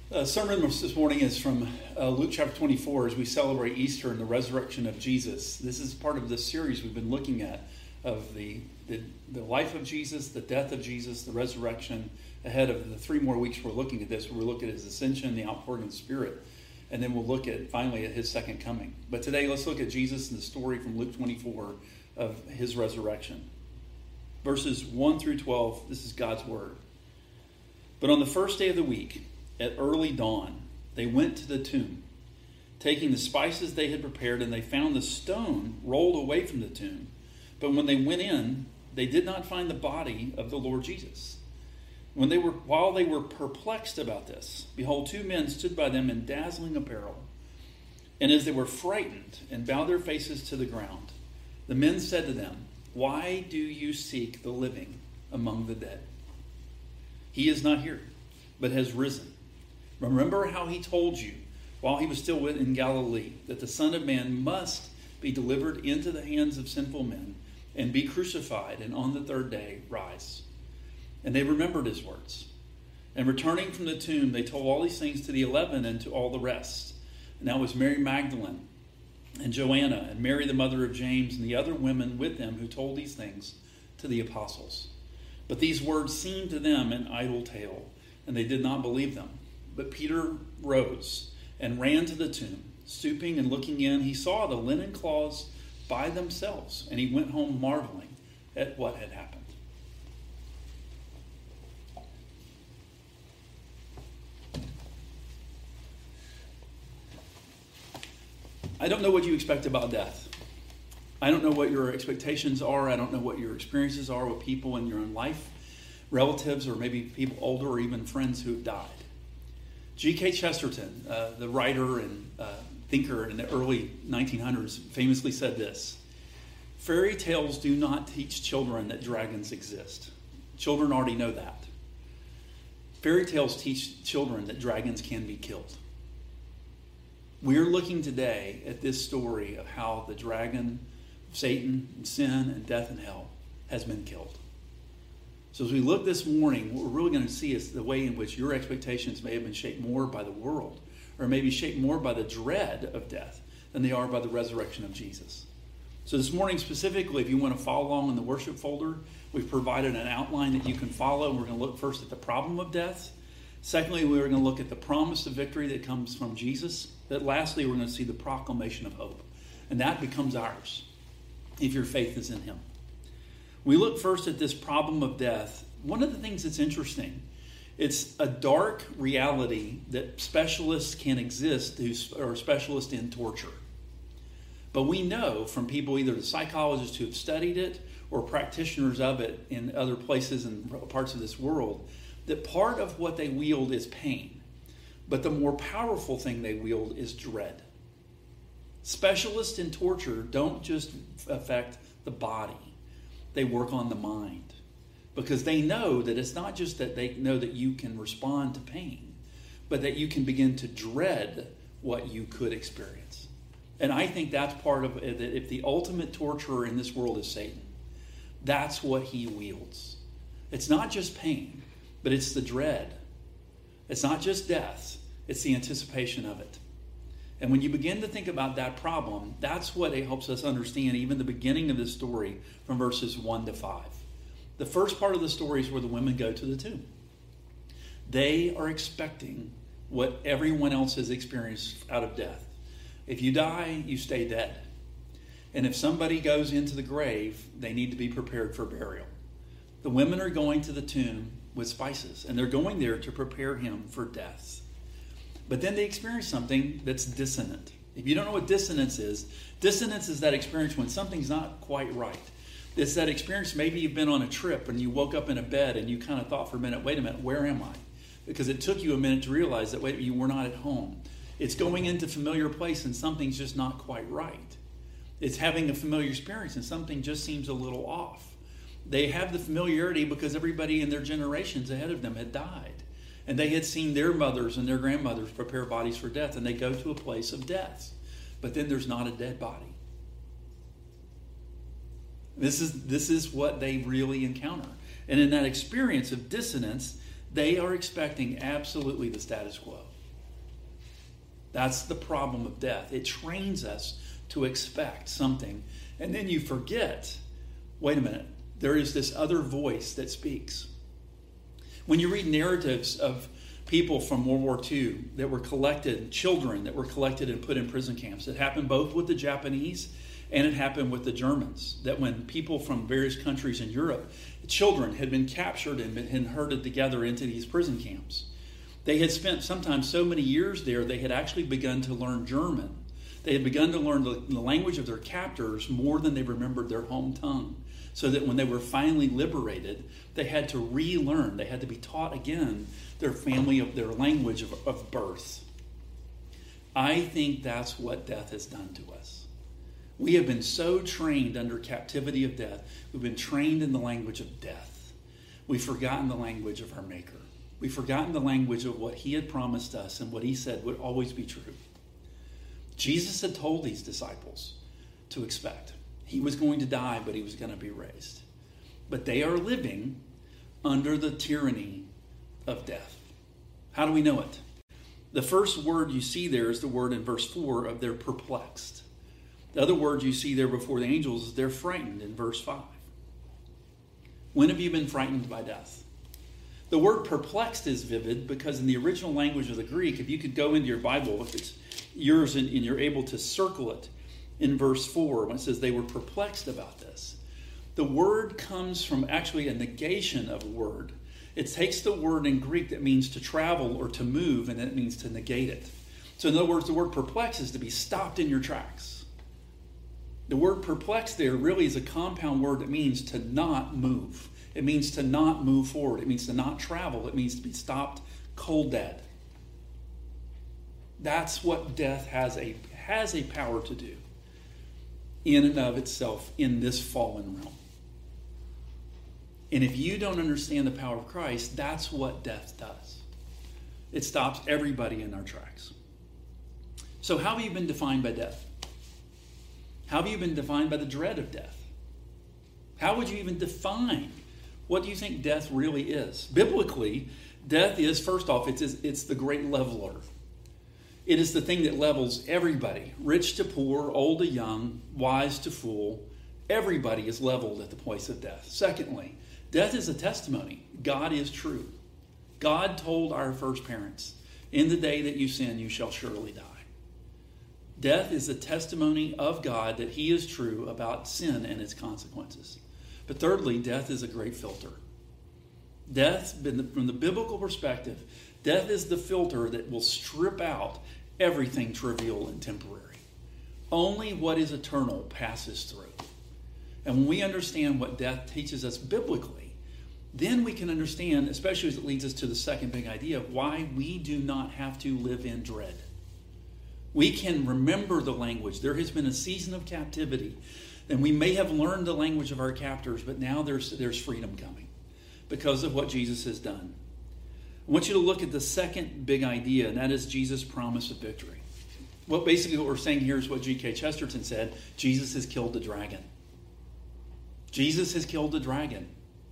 Sermon this morning is from Luke chapter 24 as we celebrate Easter and the resurrection of Jesus. This is part of the series we've been looking at of the life of Jesus, the death of Jesus, the resurrection. Ahead of the 3 more weeks we're looking at this. We'll look at his ascension, the outpouring of the Spirit, and then we'll look at finally at his second coming. But today let's look at Jesus and the story from Luke 24 of his resurrection. Verses 1 through 12, this is God's word. But on the first day of the week, at early dawn, they went to the tomb, taking the spices they had prepared, and they found the stone rolled away from the tomb. But when they went in, they did not find the body of the Lord Jesus. While they were perplexed about this, behold, 2 men stood by them in dazzling apparel. And as they were frightened and bowed their faces to the ground, the men said to them, "Why do you seek the living among the dead? He is not here, but has risen. Remember how he told you while he was still in Galilee that the Son of Man must be delivered into the hands of sinful men and be crucified, and on the 3rd day rise." And they remembered his words. And returning from the tomb, they told all these things to the 11 and to all the rest. And that was Mary Magdalene and Joanna and Mary the mother of James and the other women with them who told these things to the apostles. But these words seemed to them an idle tale, and they did not believe them. But Peter rose and ran to the tomb. Stooping and looking in, he saw the linen cloths by themselves, and he went home marveling at what had happened. I don't know what you expect about death. I don't know what your expectations are. I don't know what your experiences are with people in your own life, relatives, or maybe people older, or even friends who have died. G.K. Chesterton, the writer and thinker in the early 1900s, famously said this: "Fairy tales do not teach children that dragons exist. Children already know that. Fairy tales teach children that dragons can be killed." We're looking today at this story of how the dragon, Satan, and sin, and death and hell has been killed. So as we look this morning, what we're really going to see is the way in which your expectations may have been shaped more by the world, or maybe shaped more by the dread of death than they are by the resurrection of Jesus. So this morning specifically, if you want to follow along in the worship folder, we've provided an outline that you can follow. We're going to look first at the problem of death. Secondly, we're going to look at the promise of victory that comes from Jesus. But lastly, we're going to see the proclamation of hope. And that becomes ours if your faith is in him. We look first at this problem of death. One of the things that's interesting, it's a dark reality that specialists can exist who are specialists in torture. But we know from people, either the psychologists who have studied it or practitioners of it in other places and parts of this world, that part of what they wield is pain. But the more powerful thing they wield is dread. Specialists in torture don't just affect the body. They work on the mind. Because they know that it's not just that they know that you can respond to pain, but that you can begin to dread what you could experience. And I think that's part of it, that if the ultimate torturer in this world is Satan, that's what he wields. It's not just pain, but it's the dread. It's not just death, it's the anticipation of it. And when you begin to think about that problem, that's what it helps us understand even the beginning of this story from verses 1 to 5. The first part of the story is where the women go to the tomb. They are expecting what everyone else has experienced out of death. If you die, you stay dead. And if somebody goes into the grave, they need to be prepared for burial. The women are going to the tomb with spices, and they're going there to prepare him for death. But then they experience something that's dissonant. If you don't know what dissonance is that experience when something's not quite right. It's that experience, maybe you've been on a trip and you woke up in a bed and you kind of thought for a minute, wait a minute, where am I? Because it took you a minute to realize that, wait, you were not at home. It's going into a familiar place and something's just not quite right. It's having a familiar experience and something just seems a little off. They have the familiarity because everybody in their generations ahead of them had died. And they had seen their mothers and their grandmothers prepare bodies for death, and they go to a place of death. But then there's not a dead body. This is what they really encounter. And in that experience of dissonance, they are expecting absolutely the status quo. That's the problem of death. It trains us to expect something, and then you forget, wait a minute, there is this other voice that speaks. When you read narratives of people from World War II that were collected, children that were collected and put in prison camps, it happened both with the Japanese and it happened with the Germans, that when people from various countries in Europe, children had been captured and herded together into these prison camps. They had spent sometimes so many years there, they had actually begun to learn German. They had begun to learn the language of their captors more than they remembered their home tongue. So that when they were finally liberated, they had to relearn. They had to be taught again their their language of birth. I think that's what death has done to us. We have been so trained under captivity of death. We've been trained in the language of death. We've forgotten the language of our Maker. We've forgotten the language of what he had promised us and what he said would always be true. Jesus had told these disciples to expect. He was going to die, but he was going to be raised. But they are living under the tyranny of death. How do we know it? The first word you see there is the word in verse 4 of they're perplexed. The other word you see there before the angels is they're frightened in verse 5. When have you been frightened by death? The word perplexed is vivid because in the original language of the Greek, if you could go into your Bible, if it's yours and you're able to circle it in verse 4, when it says they were perplexed about this, the word comes from actually a negation of a word. It takes the word in Greek that means to travel or to move, and then it means to negate it. So in other words, the word perplex is to be stopped in your tracks. The word perplex there really is a compound word that means to not move. It means to not move forward. It means to not travel. It means to be stopped cold dead. That's what death has a power to do in and of itself in this fallen realm. And if you don't understand the power of Christ, that's what death does. It stops everybody in our tracks. So how have you been defined by death? How have you been defined by the dread of death? How would you even define what do you think death really is? Biblically, death is, first off, it's the great leveler. It is the thing that levels everybody, rich to poor, old to young, wise to fool. Everybody is leveled at the place of death. Secondly, death is a testimony. God is true. God told our first parents, in the day that you sin, you shall surely die. Death is a testimony of God that he is true about sin and its consequences. But thirdly, death is a great filter. Death, from the biblical perspective, death is the filter that will strip out everything trivial and temporary. Only what is eternal passes through. And when we understand what death teaches us biblically, then we can understand, especially as it leads us to the second big idea, why we do not have to live in dread. We can remember the language. There has been a season of captivity, and we may have learned the language of our captors, but now there's freedom coming because of what Jesus has done. I want you to look at the second big idea, and that is Jesus' promise of victory. What we're saying here is what G.K. Chesterton said: Jesus has killed the dragon. Jesus has killed the dragon.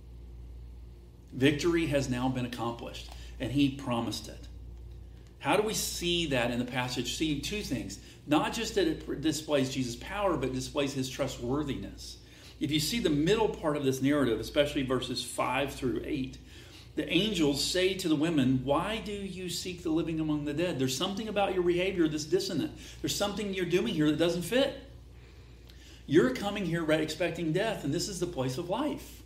Victory has now been accomplished, and he promised it. How do we see that in the passage? See two things. Not just that it displays Jesus' power, but displays his trustworthiness. If you see the middle part of this narrative, especially verses 5 through 8, the angels say to the women, why do you seek the living among the dead? There's something about your behavior that's dissonant. There's something you're doing here that doesn't fit. You're coming here expecting death, and this is the place of life.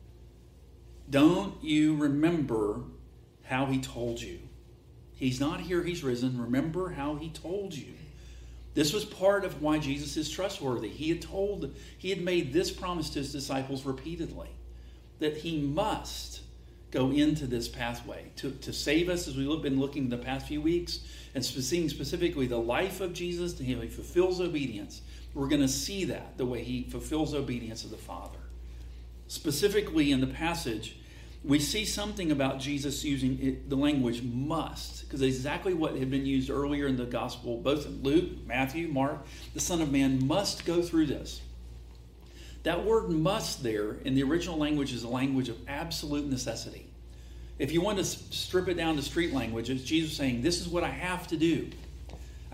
Don't you remember how he told you? He's not here, he's risen. Remember how he told you. This was part of why Jesus is trustworthy. He had made this promise to his disciples repeatedly, that he must go into this pathway to save us, as we've been looking the past few weeks, and seeing specifically the life of Jesus, to him he fulfills obedience. We're going to see that, the way he fulfills obedience of the Father. Specifically in the passage, we see something about Jesus using the language must, because it's exactly what had been used earlier in the gospel, both in Luke, Matthew, Mark. The Son of Man must go through this. That word must there in the original language is a language of absolute necessity. If you want to strip it down to street language, it's Jesus saying, this is what I have to do.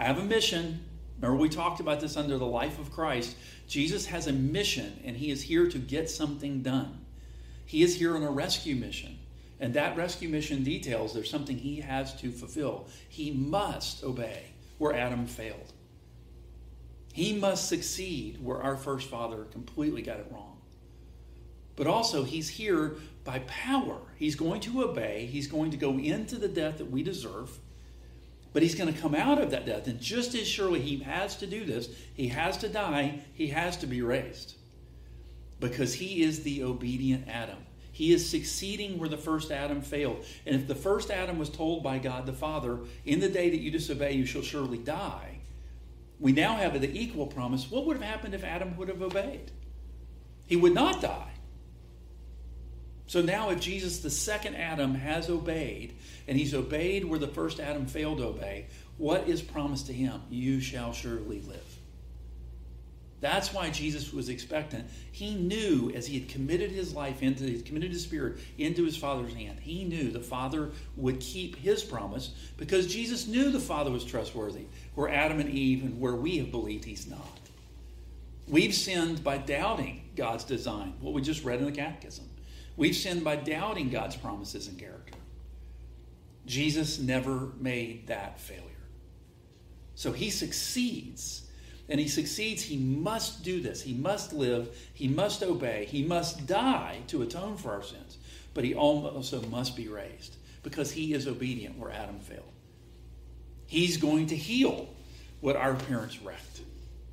I have a mission. Remember, we talked about this under the life of Christ. Jesus has a mission, and he is here to get something done. He is here on a rescue mission. And that rescue mission details there's something he has to fulfill. He must obey where Adam failed. He must succeed where our first father completely got it wrong. But also, he's here by power. He's going to obey. He's going to go into the death that we deserve. But he's going to come out of that death. And just as surely he has to do this, he has to die, he has to be raised. Because he is the obedient Adam. He is succeeding where the first Adam failed. And if the first Adam was told by God the Father, in the day that you disobey, you shall surely die, we now have the equal promise. What would have happened if Adam would have obeyed? He would not die. So now if Jesus, the second Adam, has obeyed, and he's obeyed where the first Adam failed to obey, what is promised to him? You shall surely live. That's why Jesus was expectant. He knew as he had committed his life committed his spirit into his Father's hand, he knew the Father would keep his promise because Jesus knew the Father was trustworthy, where Adam and Eve and where we have believed he's not. We've sinned by doubting God's design, what we just read in the Catechism. We've sinned by doubting God's promises and character. Jesus never made that failure. So he succeeds. And he succeeds, he must do this. He must live. He must obey. He must die to atone for our sins. But he also must be raised because he is obedient where Adam failed. He's going to heal what our parents wrecked.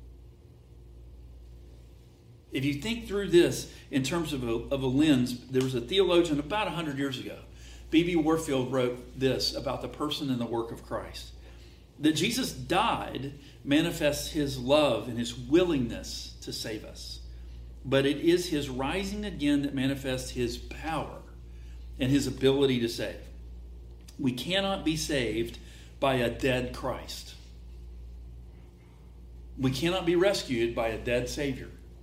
If you think through this in terms of a lens, there was a theologian about 100 years ago. B.B. Warfield wrote this about the person and the work of Christ. That Jesus died manifests his love and his willingness to save us. But it is his rising again that manifests his power and his ability to save. We cannot be saved by a dead Christ. We cannot be rescued by a dead Savior.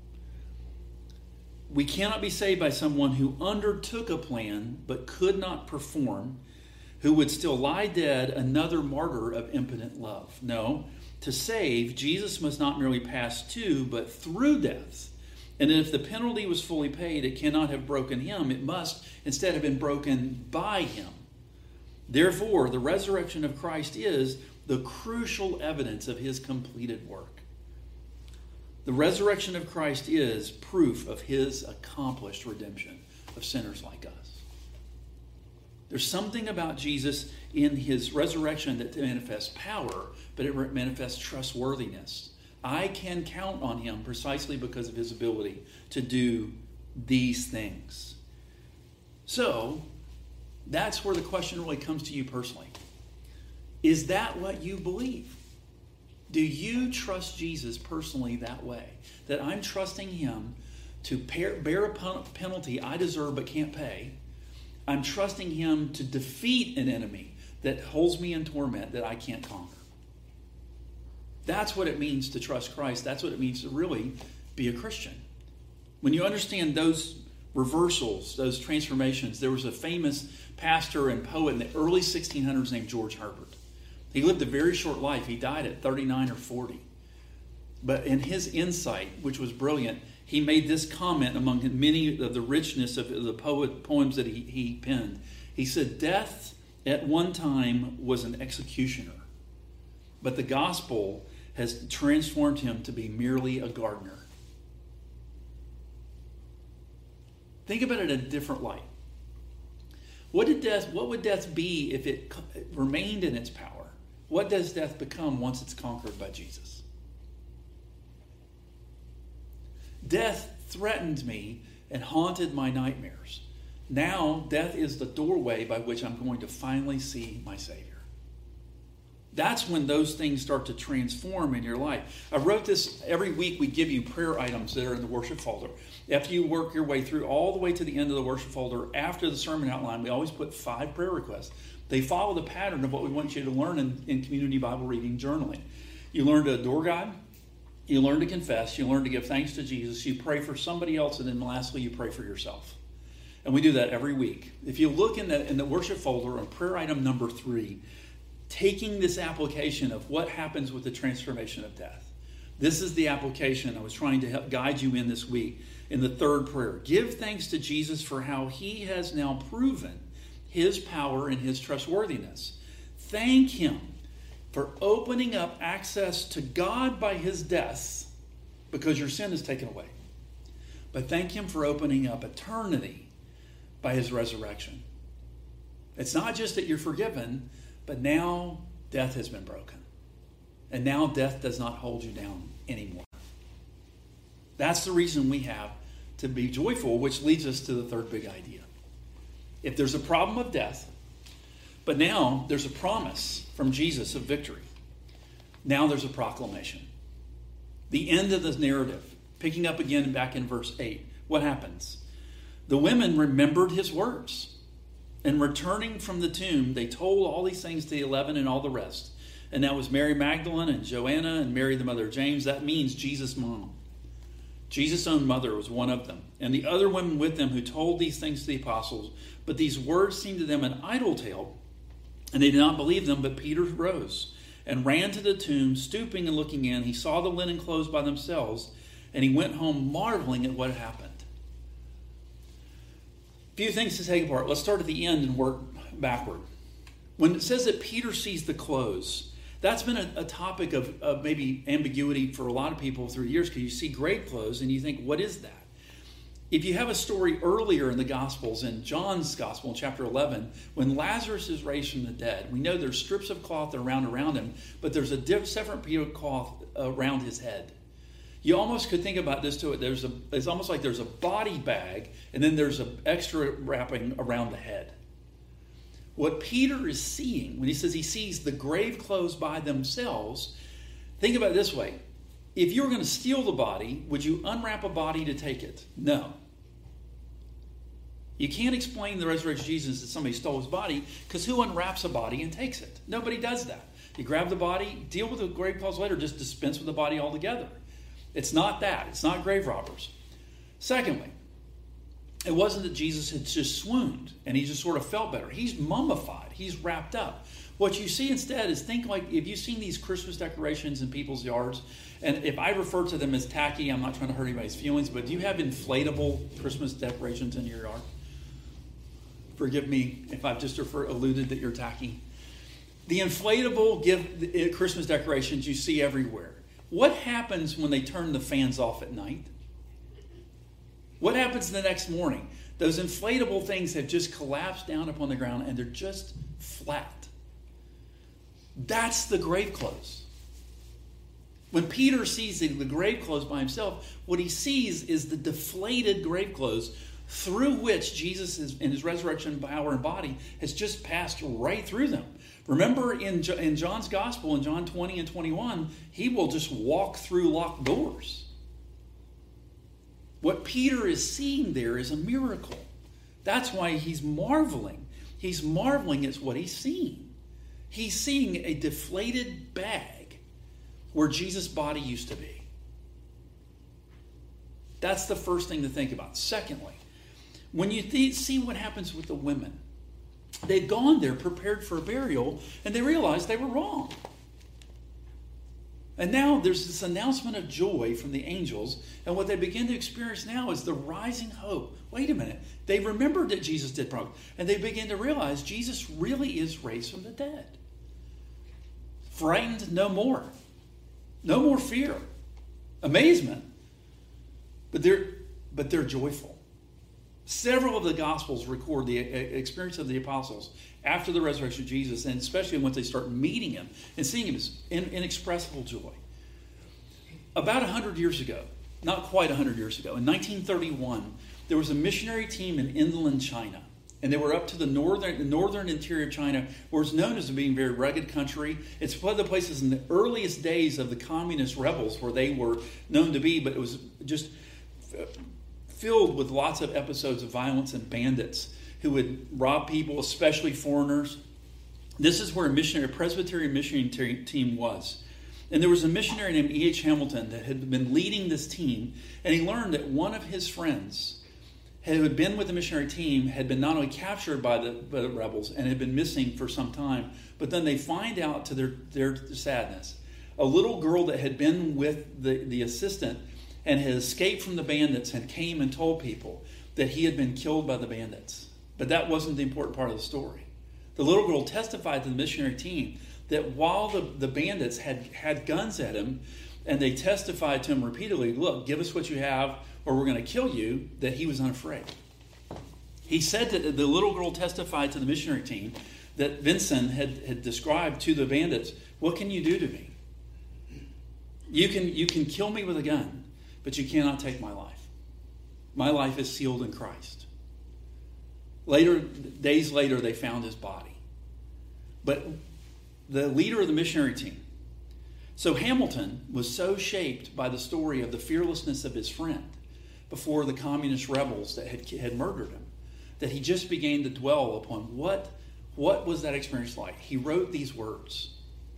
We cannot be saved by someone who undertook a plan but could not perform, who would still lie dead, another martyr of impotent love. No, to save, Jesus must not merely pass to, but through death. And if the penalty was fully paid, it cannot have broken him. It must instead have been broken by him. Therefore, the resurrection of Christ is the crucial evidence of his completed work. The resurrection of Christ is proof of his accomplished redemption of sinners like us. There's something about Jesus in his resurrection that manifests power, but it manifests trustworthiness. I can count on him precisely because of his ability to do these things. So, that's where the question really comes to you personally. Is that what you believe? Do you trust Jesus personally that way? That I'm trusting him to bear a penalty I deserve but can't pay. I'm trusting him to defeat an enemy that holds me in torment that I can't conquer. That's what it means to trust Christ. That's what it means to really be a Christian. When you understand those reversals, those transformations, there was a famous pastor and poet in the early 1600s named George Herbert. He lived a very short life. He died at 39 or 40. But in his insight, which was brilliant, he made this comment among many of the richness of the poems that he penned. He said, "Death at one time was an executioner, but the gospel has transformed him to be merely a gardener." Think about it in a different light. What would death be if it remained in its power? What does death become once it's conquered by Jesus? Death threatened me and haunted my nightmares. Now, death is the doorway by which I'm going to finally see my Savior. That's when those things start to transform in your life. I wrote this, every week we give you prayer items that are in the worship folder. After you work your way through all the way to the end of the worship folder, after the sermon outline, we always put 5 prayer requests. They follow the pattern of what we want you to learn in community Bible reading journaling. You learn to adore God. You learn to confess. You learn to give thanks to Jesus. You pray for somebody else. And then lastly, you pray for yourself. And we do that every week. If you look in the worship folder on prayer item number 3, taking this application of what happens with the transformation of death. This is the application I was trying to help guide you in this week in the third prayer. Give thanks to Jesus for how he has now proven his power and his trustworthiness. Thank him for opening up access to God by his death because your sin is taken away. But thank him for opening up eternity by his resurrection. It's not just that you're forgiven, but now death has been broken. And now death does not hold you down anymore. That's the reason we have to be joyful, which leads us to the third big idea. If there's a problem of death, but now there's a promise from Jesus of victory. Now there's a proclamation. The end of the narrative, picking up again back in verse 8. What happens? The women remembered his words. And returning from the tomb, they told all these things to the 11 and all the rest. And that was Mary Magdalene and Joanna and Mary the mother of James. That means Jesus' mom. Jesus' own mother was one of them. And the other women with them who told these things to the apostles. But these words seemed to them an idle tale. And they did not believe them. But Peter rose and ran to the tomb, stooping and looking in. He saw the linen clothes by themselves. And he went home marveling at what had happened. A few things to take apart. Let's start at the end and work backward. When it says that Peter sees the clothes, that's been a topic of maybe ambiguity for a lot of people through years, because you see grave clothes and you think, what is that? If you have a story earlier in the Gospels, in John's Gospel, in chapter 11, when Lazarus is raised from the dead, we know there's strips of cloth around him, but there's a separate piece of cloth around his head. You almost could think about this to it. It's almost like there's a body bag, and then there's an extra wrapping around the head. What Peter is seeing, when he says he sees the grave clothes by themselves, think about it this way. If you were going to steal the body, would you unwrap a body to take it? No. You can't explain the resurrection of Jesus that somebody stole his body, because who unwraps a body and takes it? Nobody does that. You grab the body, deal with the grave clothes later, just dispense with the body altogether. It's not that. It's not grave robbers. Secondly, it wasn't that Jesus had just swooned and he just sort of felt better. He's mummified. He's wrapped up. What you see instead is, think like, if you've seen these Christmas decorations in people's yards, and if I refer to them as tacky, I'm not trying to hurt anybody's feelings, but do you have inflatable Christmas decorations in your yard? Forgive me if I've just alluded that you're tacky. The inflatable Christmas decorations you see everywhere. What happens when they turn the fans off at night? What happens the next morning? Those inflatable things have just collapsed down upon the ground and they're just flat. That's the grave clothes. When Peter sees the grave clothes by himself, what he sees is the deflated grave clothes through which Jesus in his resurrection power and body has just passed right through them. Remember in John's Gospel, in John 20 and 21, he will just walk through locked doors. What Peter is seeing there is a miracle. That's why he's marveling. He's marveling at what he's seeing. He's seeing a deflated bag where Jesus' body used to be. That's the first thing to think about. Secondly, when you see what happens with the women, they'd gone there prepared for a burial, and they realized they were wrong. And now there's this announcement of joy from the angels, and what they begin to experience now is the rising hope. Wait a minute. They remembered that Jesus did progress, and they begin to realize Jesus really is raised from the dead. Frightened no more. No more fear. Amazement. But they're joyful. Several of the Gospels record the experience of the apostles after the resurrection of Jesus, and especially once they start meeting him and seeing him, as inexpressible joy. About 100 years ago, not quite 100 years ago, in 1931, there was a missionary team in inland China, and they were up to the northern interior of China, where it's known as being a very rugged country. It's one of the places in the earliest days of the communist rebels where they were known to be, but it was just filled with lots of episodes of violence and bandits who would rob people, especially foreigners. This is where a Presbyterian missionary team was. And there was a missionary named E.H. Hamilton that had been leading this team, and he learned that one of his friends who had been with the missionary team had been not only captured by the rebels and had been missing for some time, but then they find out to their sadness, a little girl that had been with the assistant and had escaped from the bandits and came and told people that he had been killed by the bandits. But that wasn't the important part of the story. The little girl testified to the missionary team that while the bandits had guns at him, and they testified to him repeatedly, look, give us what you have or we're going to kill you, that he was unafraid. He said that the little girl testified to the missionary team that Vincent had described to the bandits, what can you do to me? You can kill me with a gun, but you cannot take my life. My life is sealed in Christ. Days later, they found his body. But the leader of the missionary team, so Hamilton was so shaped by the story of the fearlessness of his friend before the communist rebels that had murdered him, that he just began to dwell upon what was that experience like. He wrote these words.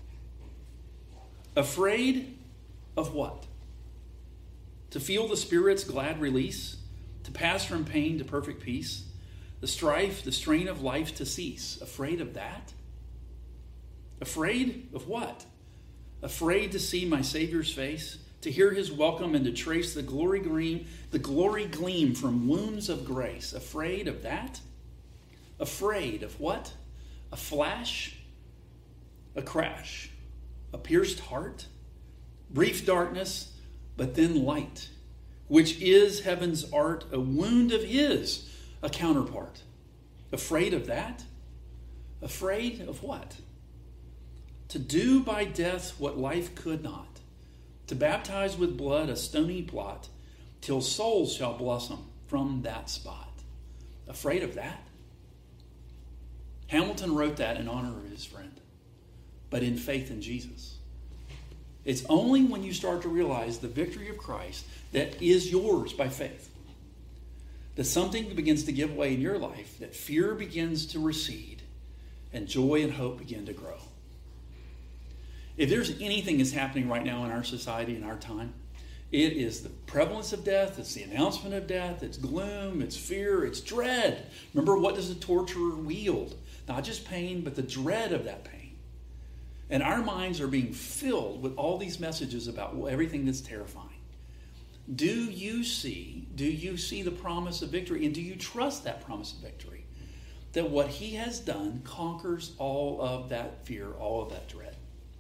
Afraid of what? To feel the Spirit's glad release, to pass from pain to perfect peace, the strife, the strain of life to cease. Afraid of that? Afraid of what? Afraid to see my Savior's face, to hear his welcome and to trace the glory gleam from wounds of grace. Afraid of that? Afraid of what? A flash? A crash? A pierced heart? Brief darkness, but then light, which is heaven's art, a wound of his, a counterpart. Afraid of that? Afraid of what? To do by death what life could not, to baptize with blood a stony plot, till souls shall blossom from that spot. Afraid of that? Hamilton wrote that in honor of his friend, but in faith in Jesus. It's only when you start to realize the victory of Christ that is yours by faith, that something begins to give way in your life, that fear begins to recede, and joy and hope begin to grow. If there's anything that's happening right now in our society, in our time, it is the prevalence of death, it's the announcement of death, it's gloom, it's fear, it's dread. Remember, what does a torturer wield? Not just pain, but the dread of that pain. And our minds are being filled with all these messages about everything that's terrifying. Do you see the promise of victory? And do you trust that promise of victory? That what he has done conquers all of that fear, all of that dread.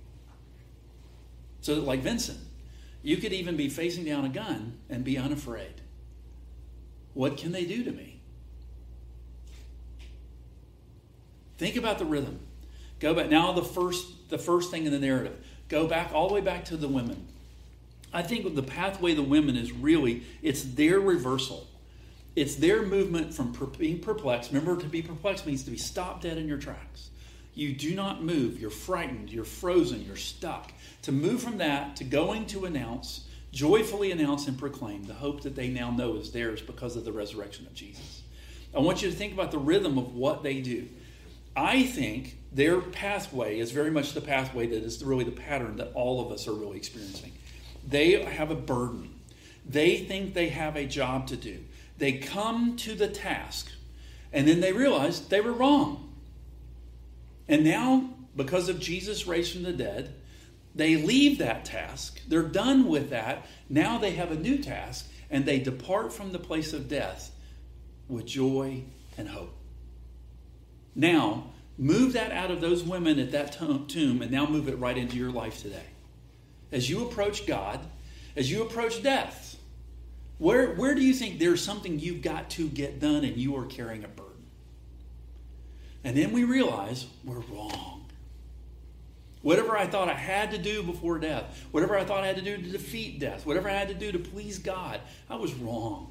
So that, like Vincent, you could even be facing down a gun and be unafraid. What can they do to me? Think about the rhythm. Go back. Now the first thing in the narrative. Go back all the way back to the women. I think the pathway of the women is really, it's their reversal. It's their movement from being perplexed. Remember, to be perplexed means to be stopped dead in your tracks. You do not move. You're frightened. You're frozen. You're stuck. To move from that to going to announce, joyfully announce and proclaim the hope that they now know is theirs because of the resurrection of Jesus. I want you to think about the rhythm of what they do. I think their pathway is very much the pathway that is really the pattern that all of us are really experiencing. They have a burden. They think they have a job to do. They come to the task, and then they realize they were wrong. And now, because of Jesus raised from the dead, they leave that task. They're done with that. Now they have a new task, and they depart from the place of death with joy and hope. Now, move that out of those women at that tomb, and now move it right into your life today. As you approach God, as you approach death, where do you think there's something you've got to get done and you are carrying a burden? And then we realize we're wrong. Whatever I thought I had to do before death, whatever I thought I had to do to defeat death, whatever I had to do to please God, I was wrong.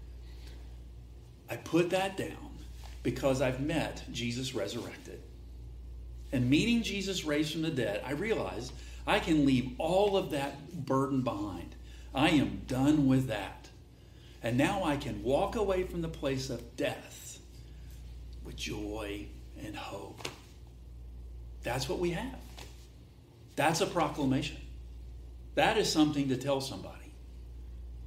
I put that down because I've met Jesus resurrected. And meeting Jesus raised from the dead, I realized I can leave all of that burden behind. I am done with that. And now I can walk away from the place of death with joy and hope. That's what we have. That's a proclamation. That is something to tell somebody.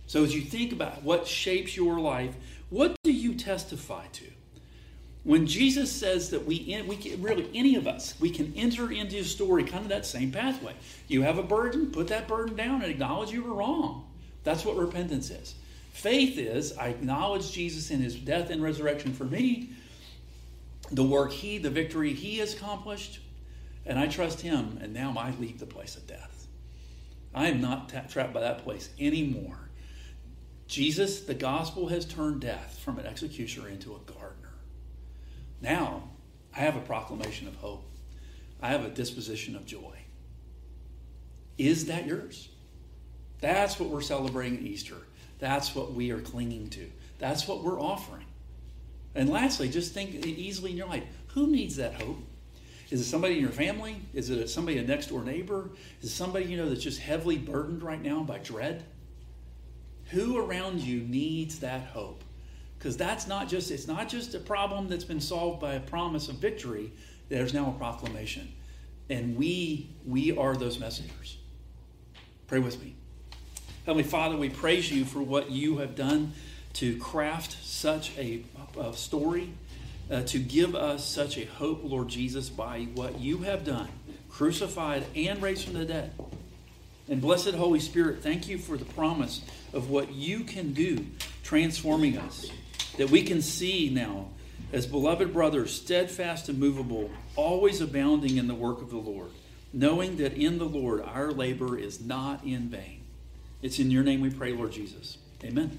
So as you think about what shapes your life, what do you testify to? When Jesus says that we can, really, any of us, we can enter into a story, kind of that same pathway. You have a burden, put that burden down and acknowledge you were wrong. That's what repentance is. Faith is, I acknowledge Jesus in his death and resurrection for me, the work the victory he has accomplished, and I trust him, and now I leave the place of death. I am not trapped by that place anymore. Jesus, the gospel has turned death from an executioner into a gardener. Now, I have a proclamation of hope. I have a disposition of joy. Is that yours? That's what we're celebrating at Easter. That's what we are clinging to. That's what we're offering. And lastly, just think easily in your life. Who needs that hope? Is it somebody in your family? Is it somebody, a next door neighbor? Is it somebody that's just heavily burdened right now by dread? Who around you needs that hope? Because it's not just a problem that's been solved by a promise of victory. There's now a proclamation. And we are those messengers. Pray with me. Heavenly Father, we praise you for what you have done to craft such a story, to give us such a hope, Lord Jesus, by what you have done, crucified and raised from the dead. And blessed Holy Spirit, thank you for the promise of what you can do, transforming us, that we can see now as beloved brothers, steadfast and movable, always abounding in the work of the Lord, knowing that in the Lord our labor is not in vain. It's in your name we pray, Lord Jesus. Amen.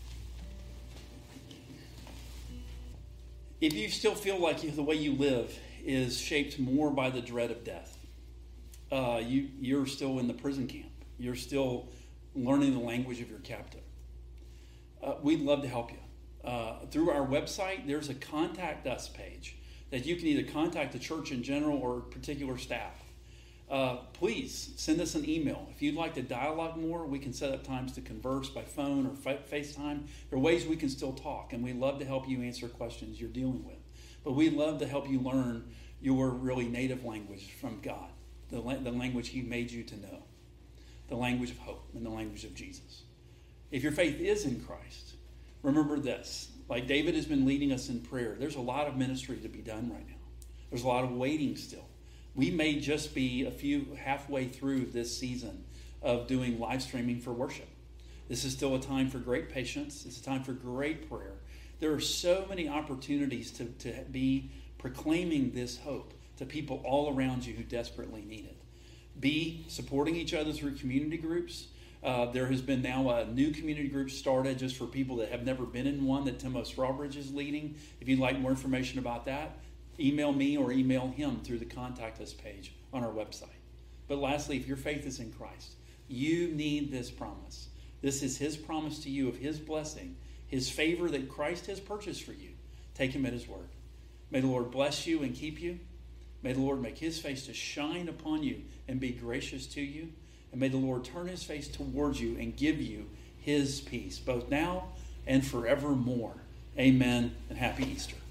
If you still feel like the way you live is shaped more by the dread of death, you're still in the prison camp. You're still learning the language of your captive. We'd love to help you. Through our website, there's a contact us page that you can either contact the church in general or particular staff. Please send us an email. If you'd like to dialogue more, we can set up times to converse by phone or FaceTime. There are ways we can still talk, and we'd love to help you answer questions you're dealing with. But we'd love to help you learn your really native language from God, the language he made you to know, the language of hope and the language of Jesus. If your faith is in Christ, remember this. Like David has been leading us in prayer, there's a lot of ministry to be done right now. There's a lot of waiting still. We may just be a few halfway through this season of doing live streaming for worship. This is still a time for great patience. It's a time for great prayer. There are so many opportunities to be proclaiming this hope to people all around you who desperately need it. Be supporting each other through community groups. There has been now a new community group started just for people that have never been in one that Timo Strawbridge is leading. If you'd like more information about that, email me or email him through the contact us page on our website. But lastly, if your faith is in Christ, you need this promise. This is his promise to you of his blessing, his favor that Christ has purchased for you. Take him at his word. May the Lord bless you and keep you. May the Lord make his face to shine upon you and be gracious to you. And may the Lord turn his face towards you and give you his peace, both now and forevermore. Amen, and happy Easter.